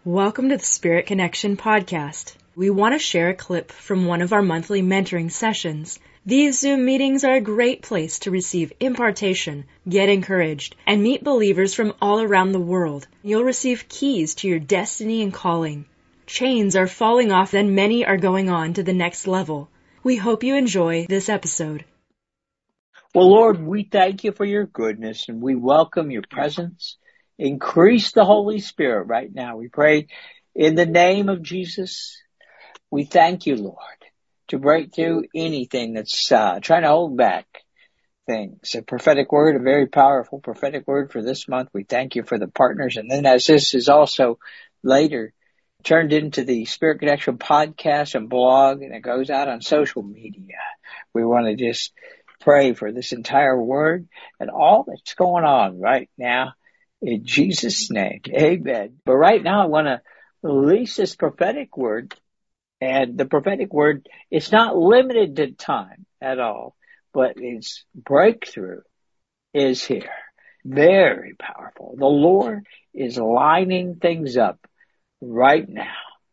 Welcome to the Spirit Connection podcast. We want to share a clip from one of our monthly mentoring sessions. These Zoom meetings are a great place to receive impartation, get encouraged, and meet believers from all around the world. You'll receive keys to your destiny and calling. Chains are falling off and many are going on to the next level. We hope you enjoy this episode. Well, Lord, we thank you for your goodness and we welcome your presence. Increase the Holy Spirit right now. We pray in the name of Jesus. We thank you, Lord, to break through anything that's trying to hold back things. A prophetic word, a very powerful prophetic word for this month. We thank you for the partners. And then as this is also later turned into the Spirit Connection podcast and blog, and it goes out on social media, we want to just pray for this entire word and all that's going on right now. In Jesus' name, amen. But right now I want to release this prophetic word. And the prophetic word, it's not limited to time at all, but its breakthrough is here. Very powerful. The Lord is lining things up right now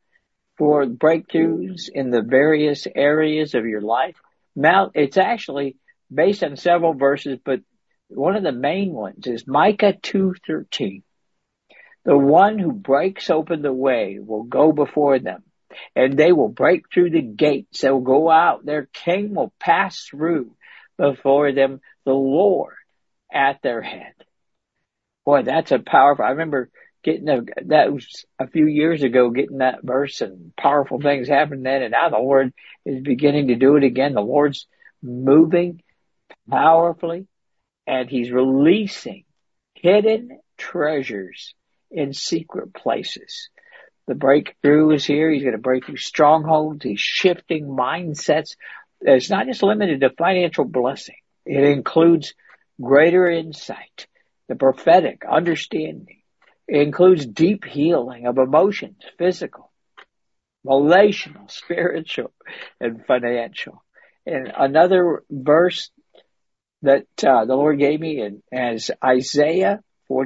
for breakthroughs in the various areas of your life. Now, it's actually based on several verses, but one of the main ones is Micah 2:13. The one who breaks open the way will go before them, and they will break through the gates. They will go out. Their king will pass through before them, the Lord at their head. Boy, that's a powerful. I remember that was a few years ago, getting that verse, and powerful things happened then, and now the Lord is beginning to do it again. The Lord's moving powerfully. And he's releasing hidden treasures in secret places. The breakthrough is here. He's going to break through strongholds. He's shifting mindsets. It's not just limited to financial blessing. It includes greater insight, the prophetic understanding. It includes deep healing of emotions, physical, relational, spiritual, and financial. And another verse that the Lord gave me as Isaiah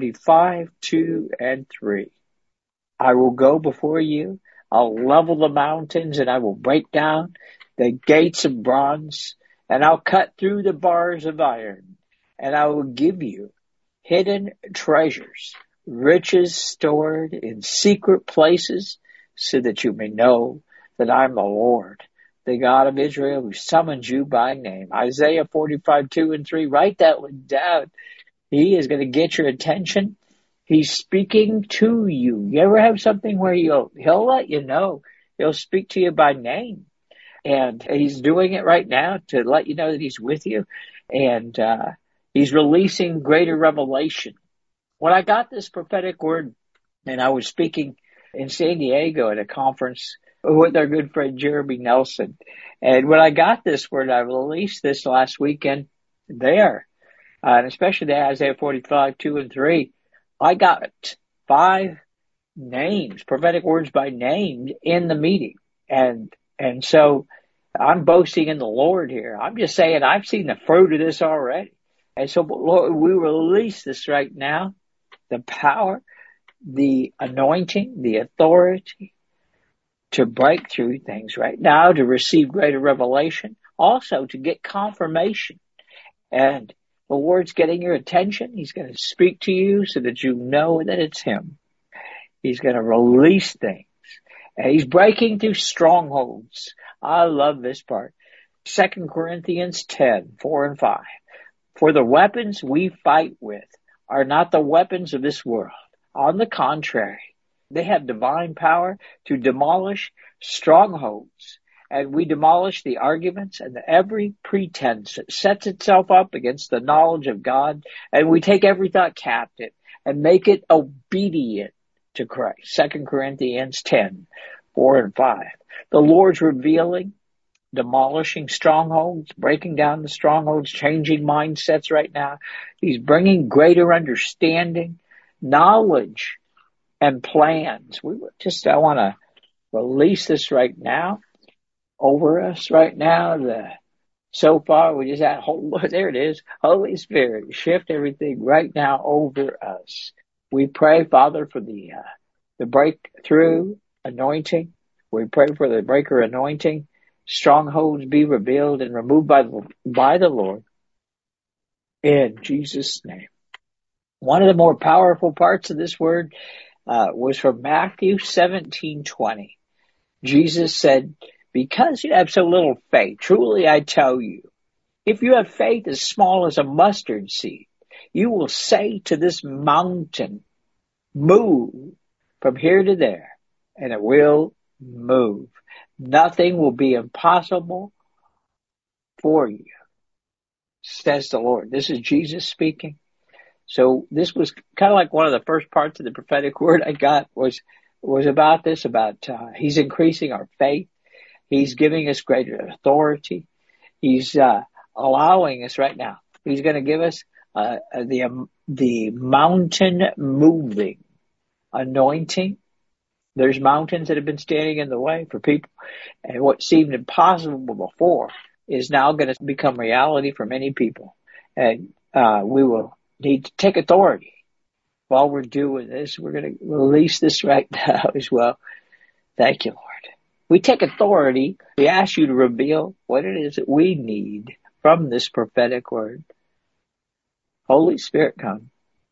45:2-3. I will go before you. I'll level the mountains and I will break down the gates of bronze, and I'll cut through the bars of iron, and I will give you hidden treasures, riches stored in secret places, so that you may know that I'm the Lord, the God of Israel, who summons you by name. Isaiah 45:2-3. Write that one down. He is going to get your attention. He's speaking to you. You ever have something where he'll let you know? He'll speak to you by name. And he's doing it right now to let you know that he's with you. And he's releasing greater revelation. When I got this prophetic word, and I was speaking in San Diego at a conference with our good friend Jeremy Nelson. And when I got this word, I released this last weekend there. And especially the Isaiah 45:2-3, I got 5 names, prophetic words by name in the meeting. And so I'm boasting in the Lord here. I'm just saying I've seen the fruit of this already. And so, Lord, we release this right now, the power, the anointing, the authority, to break through things right now, to receive greater revelation, also to get confirmation. And the Lord's getting your attention. He's going to speak to you so that you know that it's Him. He's going to release things. And He's breaking through strongholds. I love this part. 2 Corinthians 10:4-5. For the weapons we fight with are not the weapons of this world. On the contrary, they have divine power to demolish strongholds. And we demolish the arguments and every pretense that sets itself up against the knowledge of God. And we take every thought captive and make it obedient to Christ. 2 Corinthians 10:4-5. The Lord's revealing, demolishing strongholds, breaking down the strongholds, changing mindsets right now. He's bringing greater understanding, knowledge, and plans. I want to release this right now over us right now. So far, we just had, there it is, Holy Spirit, shift everything right now over us. We pray, Father, for the the breakthrough anointing. We pray for the breaker anointing. Strongholds be revealed and removed by the Lord. In Jesus' name. One of the more powerful parts of this word was from Matthew 17:20. Jesus said, because you have so little faith, truly I tell you, if you have faith as small as a mustard seed, you will say to this mountain, move from here to there, and it will move. Nothing will be impossible for you, says the Lord. This is Jesus speaking. So this was kind of like one of the first parts of the prophetic word I got was about this, about he's increasing our faith. He's giving us greater authority. He's allowing us right now. He's going to give us the mountain moving anointing. There's mountains that have been standing in the way for people, and what seemed impossible before is now going to become reality for many people. And we will need to take authority. While we're doing this, we're going to release this right now as well. Thank you, Lord. We take authority. We ask you to reveal what it is that we need from this prophetic word. Holy Spirit, come.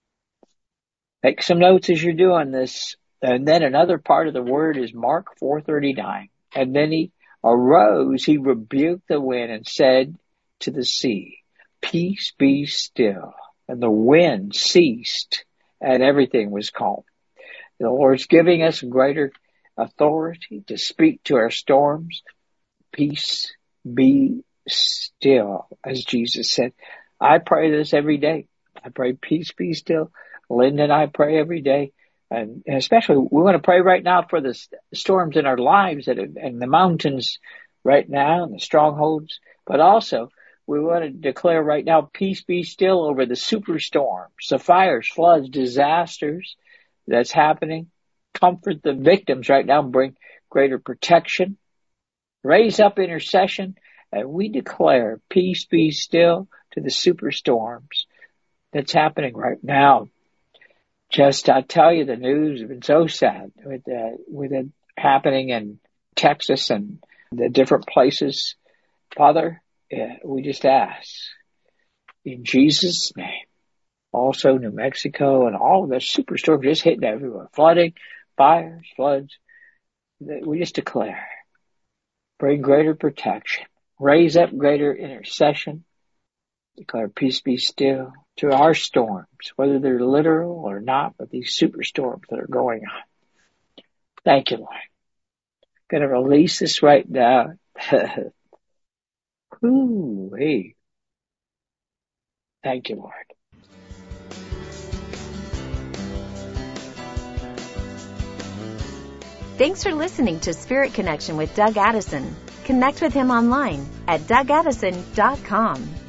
Make some notes as you're doing this. And then another part of the word is Mark 4:39. And then he arose, he rebuked the wind and said to the sea, peace be still. And the wind ceased and everything was calm. The Lord's giving us greater authority to speak to our storms. Peace be still, as Jesus said. I pray this every day. I pray peace be still. Linda and I pray every day. And especially, we want to pray right now for the storms in our lives and the mountains right now and the strongholds. But also, we want to declare right now, peace be still over the superstorms, the fires, floods, disasters that's happening. Comfort the victims right now, bring greater protection. Raise up intercession, and we declare peace be still to the superstorms that's happening right now. Just, I tell you, the news has been so sad with it happening in Texas and the different places. Father, we just ask in Jesus' name. Also, New Mexico and all of the superstorms just hitting everywhere. Flooding, fires, floods. We just declare, bring greater protection. Raise up greater intercession. Declare peace be still to our storms, whether they're literal or not, but these superstorms that are going on. Thank you, Lord. I'm going to release this right now. Ooh, hey. Thank you, Lord. Thanks for listening to Spirit Connection with Doug Addison. Connect with him online at DougAddison.com.